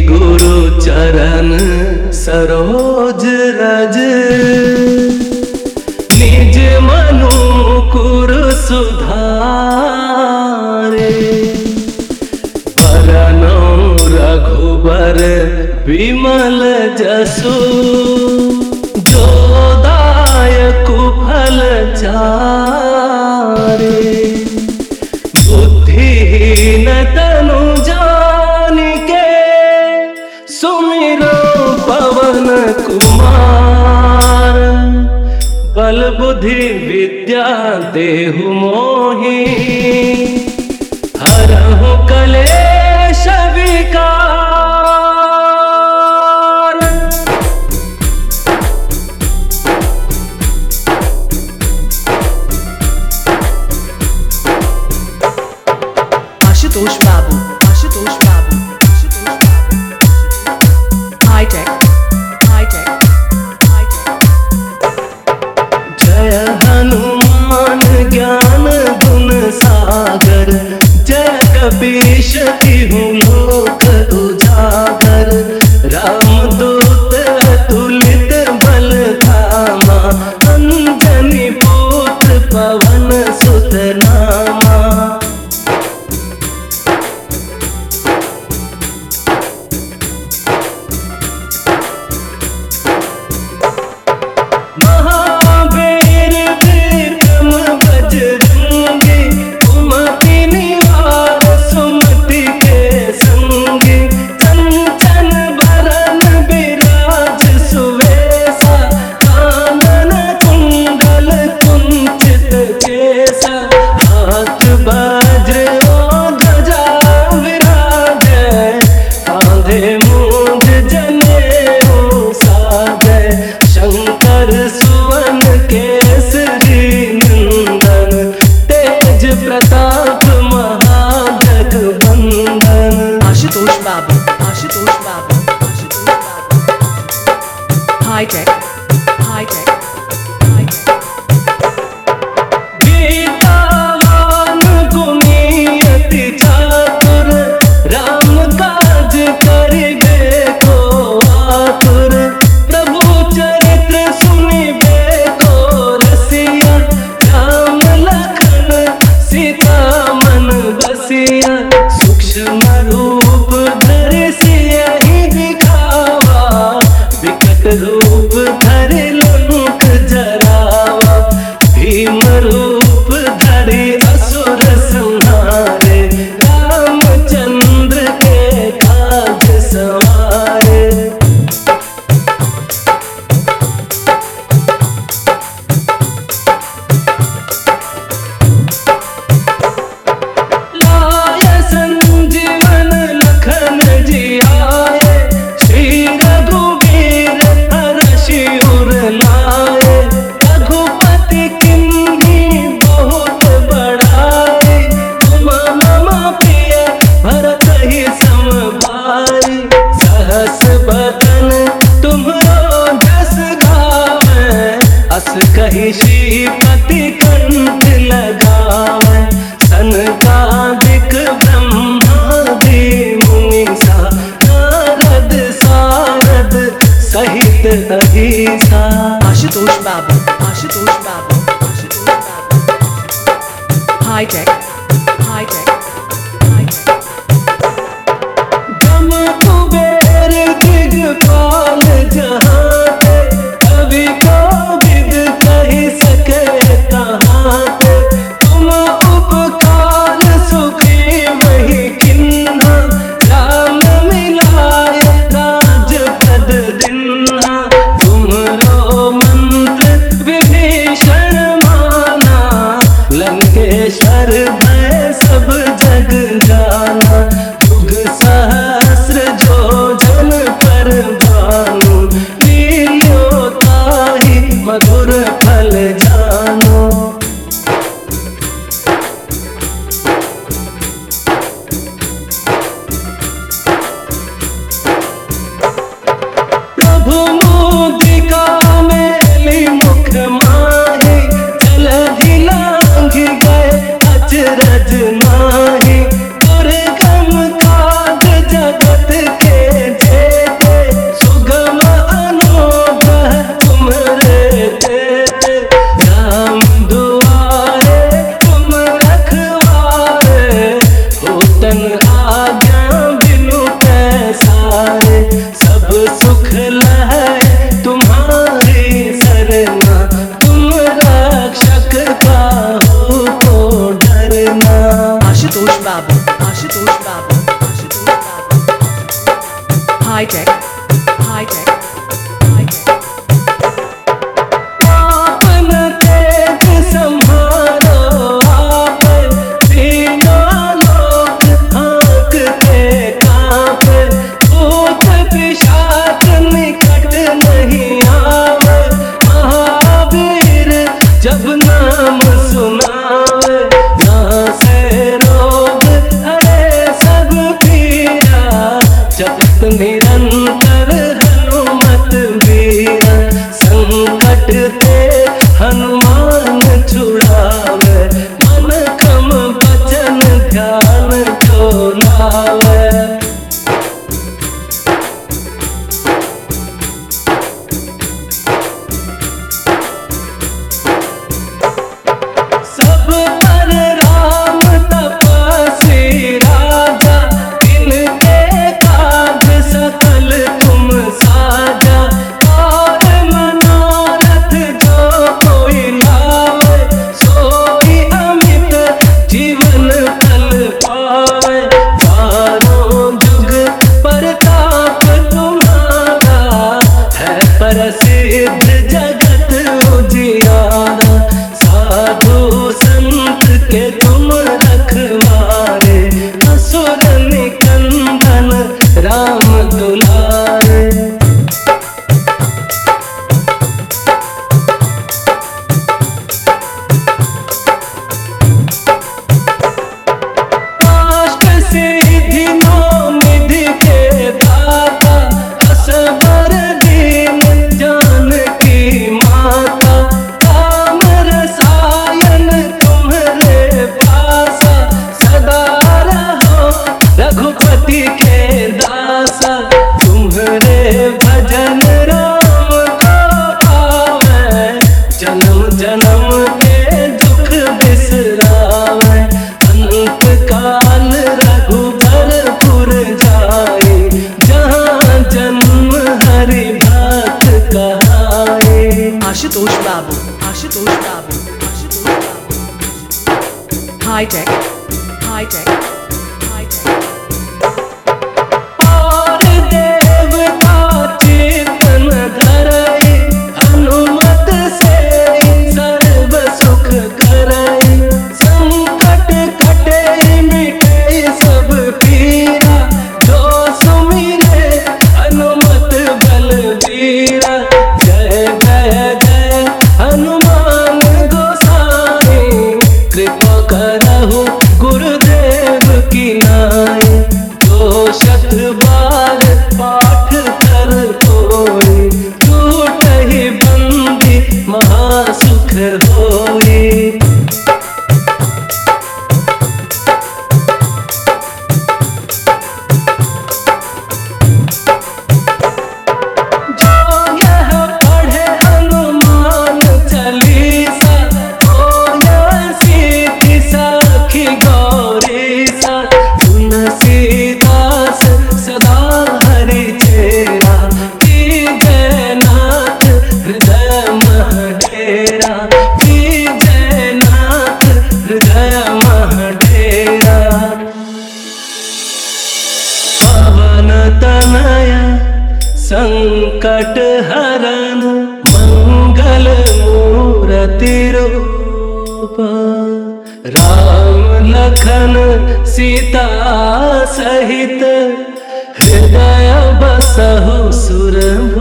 गुरु चरण सरोज रज, निज मनुकुर सुधारे। बरनौ रघुबर विमल जसु, जो दायकु फल चारे। बुद्धिहीन तनु जानिके, सुमिरो पवन कुमार। बल बुद्धि विद्या देहु मोहि, हरहु कलेश विकार। आशुतोष बाबू, आशुतोष बाबू, आशुतोष बाबू। Hitech, hitech, hitech. जय हनुमान ज्ञान गुण सागर, जय कपीश तिहुँ लोक उजागर। रामदूत अतुलित बल धामा, अंजनी पुत्र पवन सुत नामा। महावीर विक्रम बजरंगी, कुमति निवार सुमति के संगी। कंचन बरन विराज सुवेशा, कानन कुंडल कुंचित केसा। हाथ वज्र और ध्वजा विराजै, कांधे मूंज जनेऊ साजै। शंकर सुवन केसरी नंदन, तेज प्रताप महाजगवंदन। आशुतोष बाबू, आशुतोष बाबू, आशुतोष बाबू। Hitech, hitech, hitech. गीतावान गुणी अति चातुर, राम काज करिबे को आतुर। प्रभु चरित्र सुनिबे को रसिया, राम लखन सीता मन बसिया। सूक्ष्म रूप धरि सियहि दिखावा, विकट रूप धरि लंक जरावा। भीम रूप धरि असुर संहारे, रामचंद्र के काज सवारे। लाय संजीवन लखन जियाए, श्री रघुवीर हरषि उर लाए। रघुपति किन्ही बहुत बड़ाई, तुम मम प्रिय भरतहि सम भाई। सहस बदन तुम्हरो जस गावै, अस कहि श्रीपति कंठ लगावै। सनकादिक ब्रह्मादि मुनीसा, नारद सारद सहित अहिसा। आशुतोष बाबू, आशुतोष बाबू, आशुतोष बाबू। Hitech, hitech, hitech. जम कुबेर दिगपाल जहाते, कवि कोविद कहि सके कहाते। तुम उपकार सुग्रीवहि किन्हा, राम मिलाय राजपद दीन्हा। तुमरो मंत्र विभीषण माना, Lankeshwar Babu, Ashutosh Babu, Ashutosh Babu. High tech, high tech, high tech. आपन तेज संहारो आप, तीनों लोक हाँकते कांपे, भूत पिशाच निकट नहीं आवे, महावीर जब नाम सुनावे, नासे रोग हरे सब पीरा, जपत निरंतर हनुमत वीरा, संकट ते हनुमान छुड़ावे, मन क्रम वचन ध्यान जो लावे। सब पर राम तपस्वी राजा, इनके काज सकल तुम साजा, और मनोरथ जो कोई लावे, सोई अमित जीवन फल पावे, चारों जुग प्रताप तुम्हारा, है प्रसिद्ध जगत उजियारा, साधु संत के तुम रखवारे, असुर निकंदन राम दुलारे। अष्ट सिद्धि नौ निधि के दाता, असबर दीन जानकी माता, राम रसायन तुम्हारे पासा, सदा रहो रघुपति के दासा, तुम्हारे भजन राम को पावे, जन्म जन्म के दुख बिसरावे, अंत काल रघुबरपुर जाए, जहाँ जन्म हरि भक्त कहाए। Ashutosh Babu, Ashutosh Babu, Ashutosh Babu. High tech, high tech, high tech. और देवता चेतन धरई, हनुमत से सर्व सुख करई, संकट कटे मिटे सब पीरा, जो सुमिरे हनुमत बलवीरा, जय जय जय हनुमान गोसाई, कृपा करहु गुरुदेव की नाई, जो शत बार पाठ कर कोई, टूट ही बंदी महासुख होई। जो यह पढ़े हनुमान चालीसा, होया सिद्धि साखी गौरीसा, तुलसीदास सदा हरि चेरा, की जयनाथ हृदय महडेरा, की जयनाथ हृदय महडेरा। पवन तनय संकट हरन, मंगल मूर्ति रूप, राम लखन सीता सहित, हृदय बसहु सुर